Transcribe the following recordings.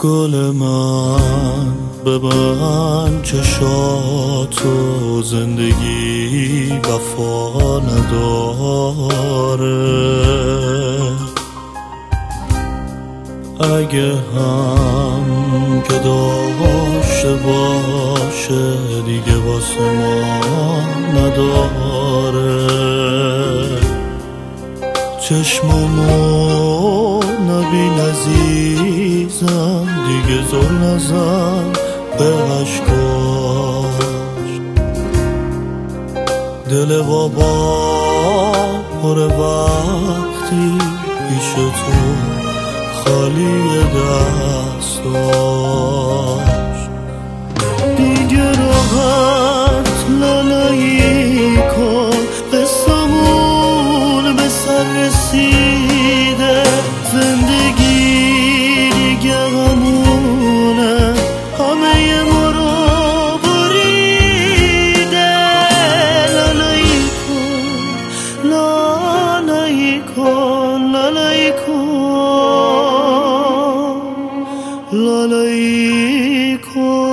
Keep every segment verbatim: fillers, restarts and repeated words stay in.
گل من ببند چشاتو، زندگی وفا نداره. اگه هم که داشته باشه دیگه واسه ما نداره. چشممو نبین عزیزم، دیگه زل نزن به عشقاش. دل بابا پر وقتی پیش تو خالی دستاش. دیگه راحت لالایی کن، قصمون به سر رسیده. زندگی دیگه همونه، همه ما رو بریده. لالایی کن لالایی کن لالایی کن لالایی کن.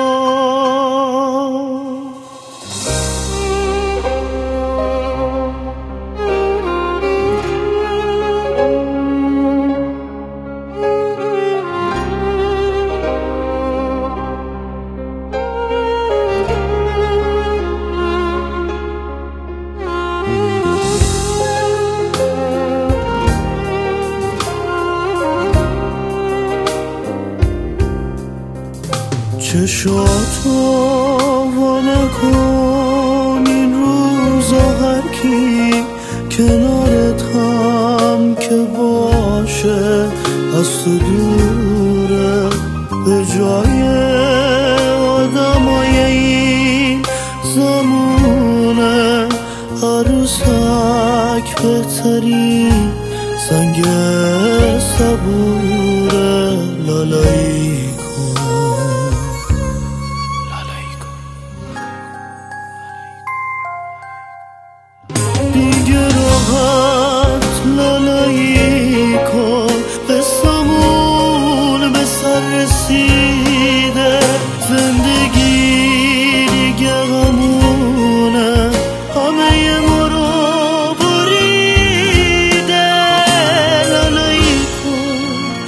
چشاتو وا نکن این روزا، هر کی کنارت هم که باشه از تو دوره. به جای آدمای این زمونه، عروسک بهترین سنگ صبوره. لالایی دیگه راحت لالایی کن، قصمون به سر رسیده. زندگی دیگه همونه، همه ما رو بریده. لالایی کن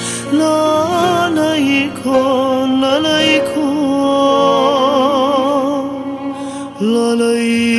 لالایی کن لالایی کن لالایی